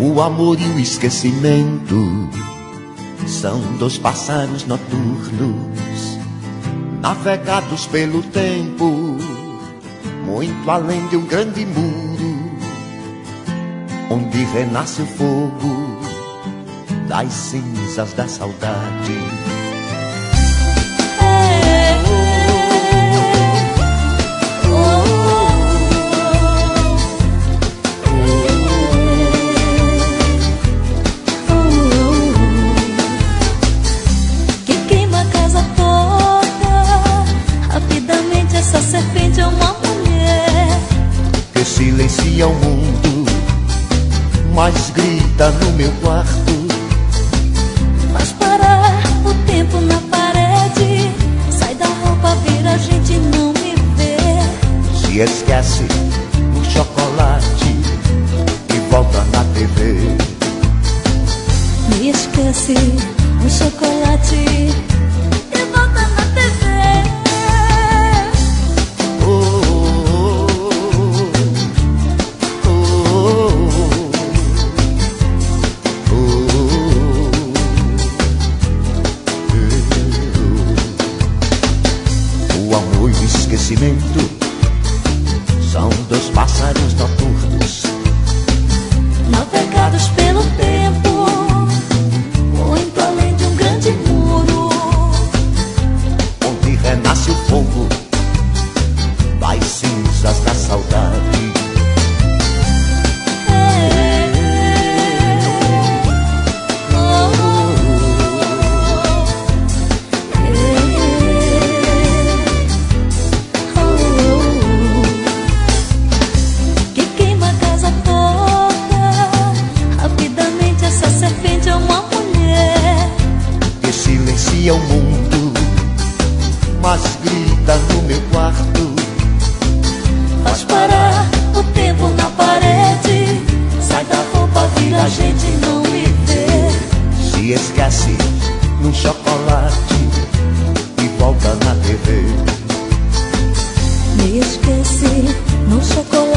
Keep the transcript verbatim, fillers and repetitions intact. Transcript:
O amor e o esquecimento são dois pássaros noturnos, navegados pelo tempo, muito além de um grande muro, onde renasce o fogo das cinzas da saudade. Essa serpente é uma mulher que silencia o mundo, mas grita no meu quarto. Faz parar o tempo na parede, sai da roupa, vira a gente não me vê. Se esquece no chocolate e volta na T V. Me esquece no chocolate. Esquecimento são dois pássaros noturnos, navegados pelo tempo, muito além de um grande muro, onde renasce o fogo das cinzas da saudade. Silencia o mundo, mas grita no meu quarto. Faz parar o tempo na parede, sai da roupa, vira a gente não me vê. Se esquece num chocolate e volta na T V. Me esquece num chocolate.